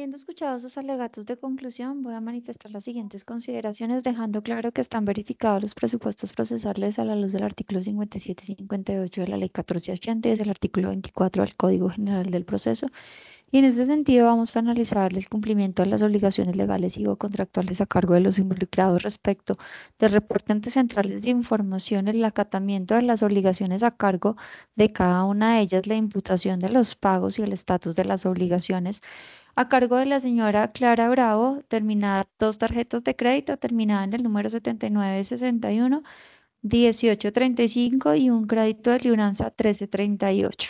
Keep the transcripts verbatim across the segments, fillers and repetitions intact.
Habiendo escuchado sus alegatos de conclusión, voy a manifestar las siguientes consideraciones, dejando claro que están verificados los presupuestos procesales a la luz del artículo cincuenta y siete y cincuenta y ocho de la Ley catorce ochenta y del artículo veinticuatro del Código General del Proceso. Y en ese sentido vamos a analizar el cumplimiento de las obligaciones legales y o contractuales a cargo de los involucrados respecto del reporte ante centrales de información, el acatamiento de las obligaciones a cargo de cada una de ellas, la imputación de los pagos y el estatus de las obligaciones a cargo de la señora Clara Bravo, terminada dos tarjetas de crédito, terminada en el número setenta y nueve sesenta y uno, dieciocho treinta y cinco y un crédito de libranza trece treinta y ocho.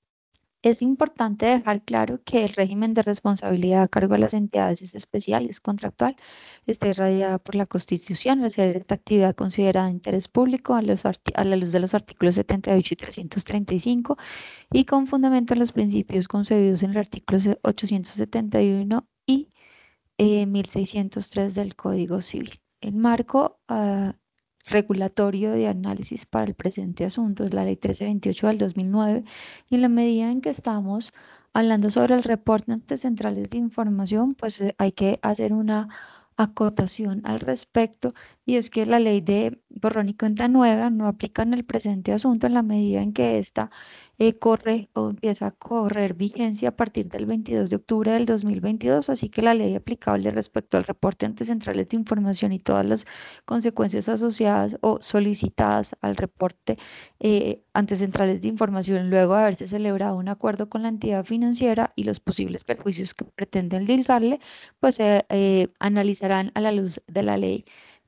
Es importante dejar claro que el régimen de responsabilidad a cargo de las entidades es especial y es contractual. Está irradiada por la Constitución al ser esta actividad considerada de interés público a, los arti- a la luz de los artículos setenta y ocho y trescientos treinta y cinco y con fundamento en los principios concebidos en el artículo se- ochocientos setenta y uno y eh, mil seiscientos tres del Código Civil. El marco ah, regulatorio de análisis para el presente asunto es la Ley trece veintiocho del dos mil nueve y en la medida en que estamos hablando sobre el reporte ante centrales de información, pues eh, hay que hacer una acotación al respecto y es que la ley de borrón y cuenta nueva no aplica en el presente asunto en la medida en que esta eh, corre o empieza a correr vigencia a partir del veintidós de octubre del dos mil veintidós, así que la ley aplicable respecto al reporte ante centrales de información y todas las consecuencias asociadas o solicitadas al reporte eh, ante centrales de información luego de haberse celebrado un acuerdo con la entidad financiera y los posibles perjuicios que pretenden ligarle, pues se eh, analizarán a la luz de la ley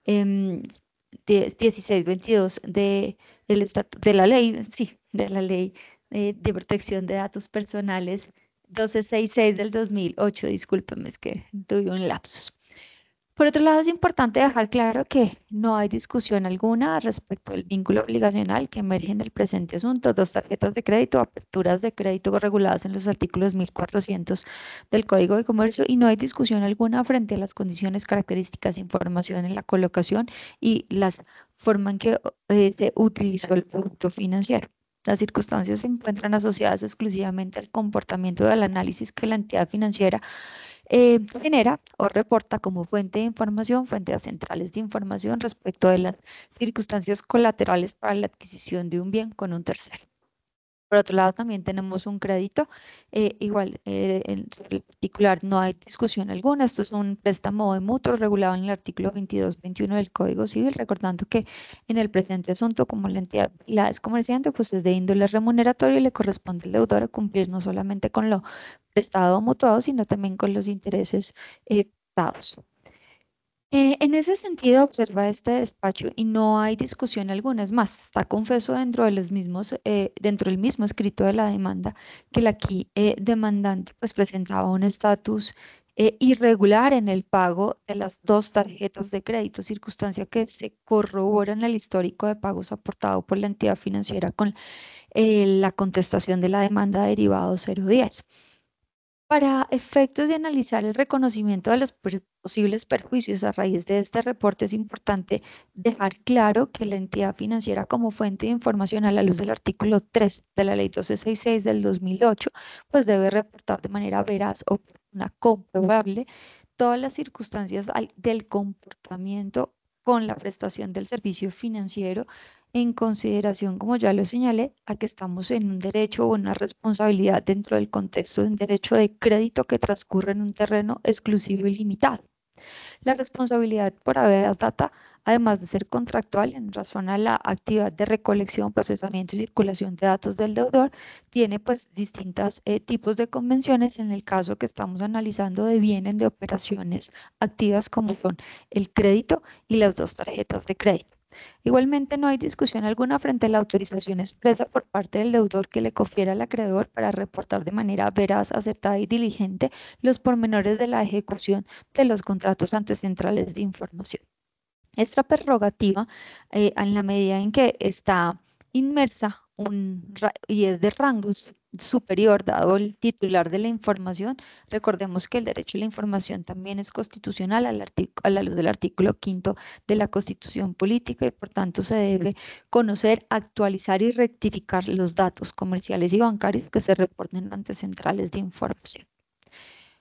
em, die- dieciséis veintidós de, del estatu- de la ley, sí, de la ley eh, de protección de datos personales doce sesenta y seis del dos mil ocho. Discúlpeme, es que tuve un lapsus. Por otro lado, es importante dejar claro que no hay discusión alguna respecto del vínculo obligacional que emerge en el presente asunto. Dos tarjetas de crédito, aperturas de crédito reguladas en los artículos mil cuatrocientos del Código de Comercio y no hay discusión alguna frente a las condiciones, características, información en la colocación y las forma en que eh, se utilizó el producto financiero. Las circunstancias se encuentran asociadas exclusivamente al comportamiento del análisis que la entidad financiera eh, genera o reporta como fuente de información, fuente a centrales de información respecto de las circunstancias colaterales para la adquisición de un bien con un tercero. Por otro lado, también tenemos un crédito, eh, igual eh, en sobre el particular no hay discusión alguna. Esto es un préstamo de mutuo regulado en el artículo veintidós veintiuno del Código Civil, recordando que en el presente asunto, como la entidad la es comerciante, pues es de índole remuneratorio y le corresponde al deudor cumplir no solamente con lo prestado o mutuado, sino también con los intereses eh, dados. Eh, en ese sentido, observa este despacho y no hay discusión alguna. Es más, está confeso dentro de los mismos, eh, dentro del mismo escrito de la demanda que el aquí eh, demandante pues presentaba un estatus eh, irregular en el pago de las dos tarjetas de crédito, circunstancia que se corrobora en el histórico de pagos aportado por la entidad financiera con eh, la contestación de la demanda derivado cero diez. Para efectos de analizar el reconocimiento de los per- posibles perjuicios a raíz de este reporte, es importante dejar claro que la entidad financiera como fuente de información a la luz del artículo tres de la Ley doscientos sesenta y seis del dos mil ocho, pues debe reportar de manera veraz o una comprobable todas las circunstancias al- del comportamiento con la prestación del servicio financiero en consideración, como ya lo señalé, a que estamos en un derecho o una responsabilidad dentro del contexto de un derecho de crédito que transcurre en un terreno exclusivo y limitado. La responsabilidad por habeas data, además de ser contractual en razón a la actividad de recolección, procesamiento y circulación de datos del deudor, tiene pues distintos tipos de convenciones en el caso que estamos analizando de bienes de operaciones activas como son el crédito y las dos tarjetas de crédito. Igualmente, no hay discusión alguna frente a la autorización expresa por parte del deudor que le confiere al acreedor para reportar de manera veraz, acertada y diligente los pormenores de la ejecución de los contratos ante centrales de información. Esta prerrogativa, eh, en la medida en que está inmersa un ra- y es de rango su- superior, dado el titular de la información, recordemos que el derecho a la información también es constitucional al artic- a la luz del artículo quinto de la Constitución Política y por tanto se debe conocer, actualizar y rectificar los datos comerciales y bancarios que se reporten ante centrales de información.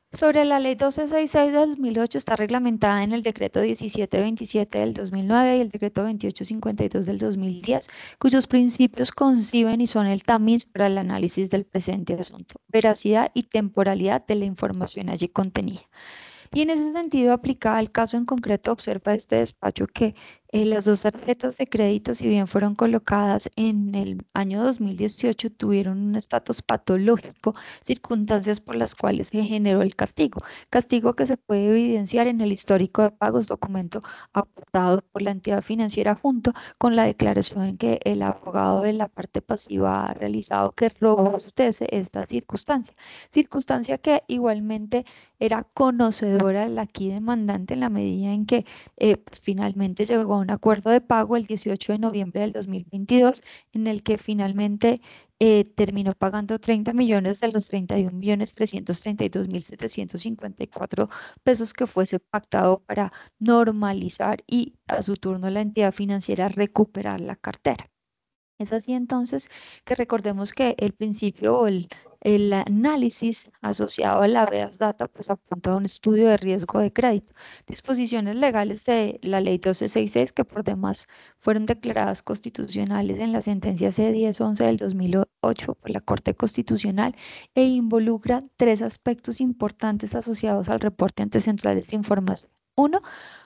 Sobre la ley doscientos sesenta y seis del dos mil ocho está reglamentada en el decreto diecisiete veintisiete del dos mil nueve y el decreto veintiocho cincuenta y dos del dos mil diez, cuyos principios conciben y son el tamiz para el análisis del presente asunto, veracidad y temporalidad de la información allí contenida. Y en ese sentido, aplicada al caso en concreto, observa este despacho que eh, las dos tarjetas de crédito, si bien fueron colocadas en el año dos mil dieciocho, tuvieron un estatus patológico, circunstancias por las cuales se generó el castigo. Castigo que se puede evidenciar en el histórico de pagos, documento aportado por la entidad financiera junto con la declaración que el abogado de la parte pasiva ha realizado que robustece esta circunstancia. Circunstancia que igualmente era conocedora del aquí demandante en la medida en que eh, pues, finalmente llegó a un acuerdo de pago el dieciocho de noviembre del dos mil veintidós, en el que finalmente eh, terminó pagando treinta millones de los treinta y un millones trescientos treinta y dos mil setecientos cincuenta y cuatro pesos que fuese pactado para normalizar y a su turno la entidad financiera recuperar la cartera. Es así entonces que recordemos que el principio o el, el análisis asociado a la habeas data pues apunta a un estudio de riesgo de crédito. Disposiciones legales de la ley doscientos sesenta y seis que por demás fueron declaradas constitucionales en la sentencia C diez once del dos mil ocho por la Corte Constitucional e involucran tres aspectos importantes asociados al reporte ante centrales de información. Uno,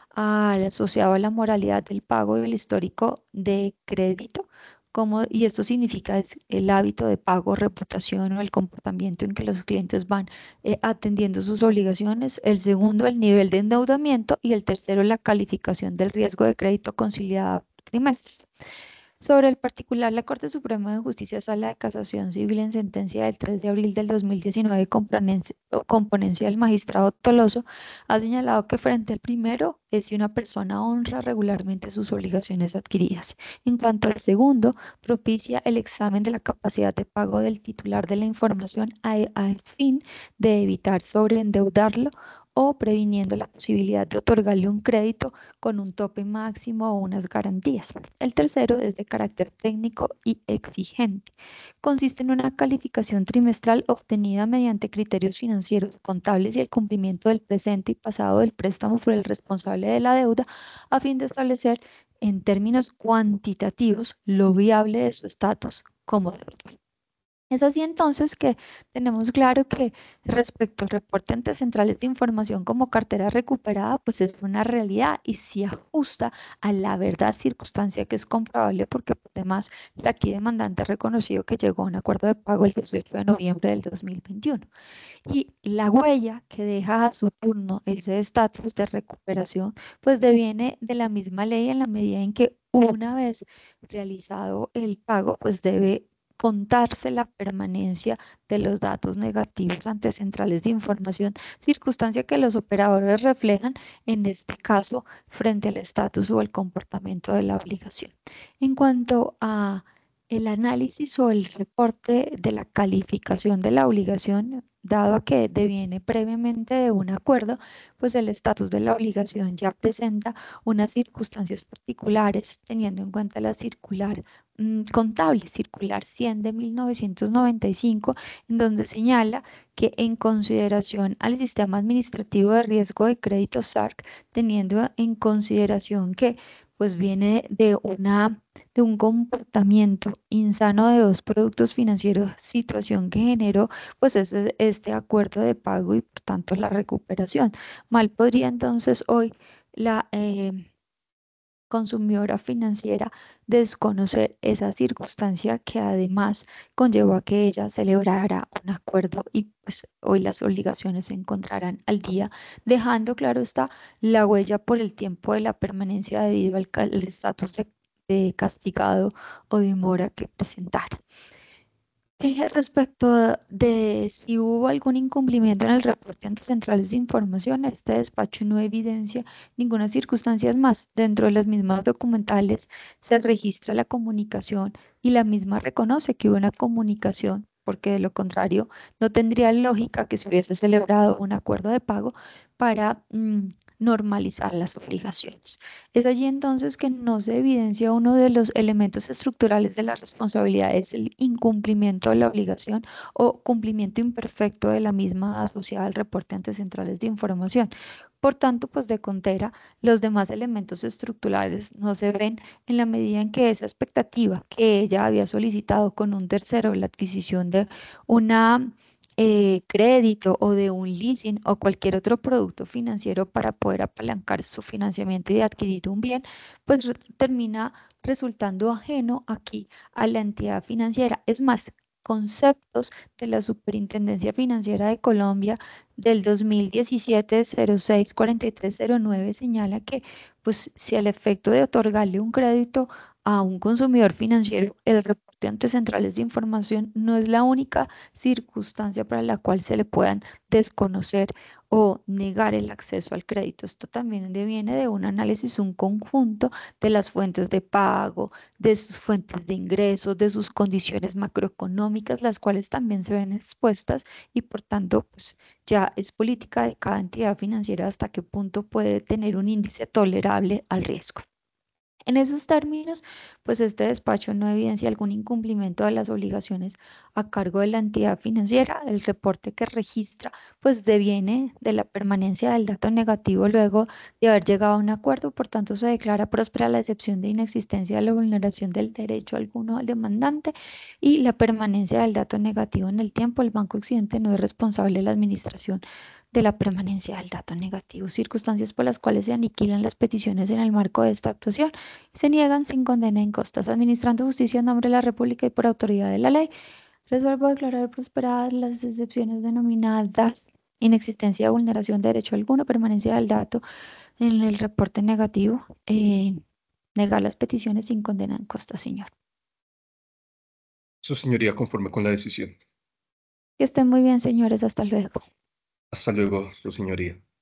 al asociado a la moralidad del pago y el histórico de crédito, como, y esto significa es el hábito de pago, reputación o el comportamiento en que los clientes van eh, atendiendo sus obligaciones. El segundo, el nivel de endeudamiento y el tercero, la calificación del riesgo de crédito conciliada por trimestres. Sobre el particular, la Corte Suprema de Justicia, Sala de Casación Civil, en sentencia del tres de abril del dos mil diecinueve, con ponencia con ponencia del magistrado Toloso, ha señalado que frente al primero es si una persona honra regularmente sus obligaciones adquiridas. En cuanto al segundo, propicia el examen de la capacidad de pago del titular de la información a, a fin de evitar sobreendeudarlo o previniendo la posibilidad de otorgarle un crédito con un tope máximo o unas garantías. El tercero es de carácter técnico y exigente. Consiste en una calificación trimestral obtenida mediante criterios financieros, contables y el cumplimiento del presente y pasado del préstamo por el responsable de la deuda a fin de establecer en términos cuantitativos lo viable de su estatus como deudor. Es así entonces que tenemos claro que respecto al reporte ante centrales de información como cartera recuperada, pues es una realidad y se ajusta a la verdad circunstancia que es comprobable porque además la aquí demandante ha reconocido que llegó a un acuerdo de pago el dieciocho de noviembre del dos mil veintiuno. Y la huella que deja a su turno ese estatus de recuperación, pues deviene de la misma ley en la medida en que una vez realizado el pago, pues debe contarse la permanencia de los datos negativos ante centrales de información, circunstancia que los operadores reflejan en este caso frente al estatus o el comportamiento de la obligación. En cuanto a el análisis o el reporte de la calificación de la obligación, dado a que deviene previamente de un acuerdo, pues el estatus de la obligación ya presenta unas circunstancias particulares, teniendo en cuenta la circular mm, contable, circular cien de mil novecientos noventa y cinco, en donde señala que en consideración al sistema administrativo de riesgo de crédito S A R C, teniendo en consideración que pues viene de una de un comportamiento insano de dos productos financieros, situación que generó pues este, este acuerdo de pago y por tanto la recuperación. Mal podría entonces hoy la eh, consumidora financiera desconocer esa circunstancia que además conllevó a que ella celebrara un acuerdo y pues hoy las obligaciones se encontrarán al día, dejando claro está la huella por el tiempo de la permanencia debido al ca- al estatus de, de castigado o de mora que presentara. Eh, respecto de si hubo algún incumplimiento en el reporte ante centrales de información, este despacho no evidencia ninguna circunstancia más. Dentro de las mismas documentales se registra la comunicación y la misma reconoce que hubo una comunicación, porque de lo contrario no tendría lógica que se hubiese celebrado un acuerdo de pago para mm, normalizar las obligaciones. Es allí entonces que no se evidencia uno de los elementos estructurales de la responsabilidad, es el incumplimiento de la obligación o cumplimiento imperfecto de la misma asociada al reporte ante centrales de información. Por tanto, pues de Contera, los demás elementos estructurales no se ven en la medida en que esa expectativa que ella había solicitado con un tercero, la adquisición de una eh, crédito o de un leasing o cualquier otro producto financiero para poder apalancar su financiamiento y adquirir un bien, pues re- termina resultando ajeno aquí a la entidad financiera. Es más, conceptos de la Superintendencia Financiera de Colombia del dos mil diecisiete cero seis cuarenta y tres cero nueve señala que, pues, si al efecto de otorgarle un crédito a un consumidor financiero, el reporte ante centrales de información no es la única circunstancia para la cual se le puedan desconocer o negar el acceso al crédito. Esto también deviene de un análisis, un conjunto de las fuentes de pago, de sus fuentes de ingresos, de sus condiciones macroeconómicas, las cuales también se ven expuestas y por tanto, pues ya es política de cada entidad financiera hasta qué punto puede tener un índice tolerable al riesgo. En esos términos, pues este despacho no evidencia algún incumplimiento de las obligaciones a cargo de la entidad financiera. El reporte que registra, pues deviene de la permanencia del dato negativo luego de haber llegado a un acuerdo. Por tanto, se declara próspera la excepción de inexistencia de la vulneración del derecho alguno al demandante y la permanencia del dato negativo en el tiempo. El Banco Occidente no es responsable de la administración de la permanencia del dato negativo, circunstancias por las cuales se aniquilan las peticiones en el marco de esta actuación se niegan sin condena en costas, administrando justicia en nombre de la República y por autoridad de la ley. Resuelvo declarar prosperadas las excepciones denominadas inexistencia de vulneración de derecho alguno, permanencia del dato en el reporte negativo, eh, negar las peticiones sin condena en costas, señor. Su señoría conforme con la decisión. Que estén muy bien, señores. Hasta luego. Hasta luego, su señoría.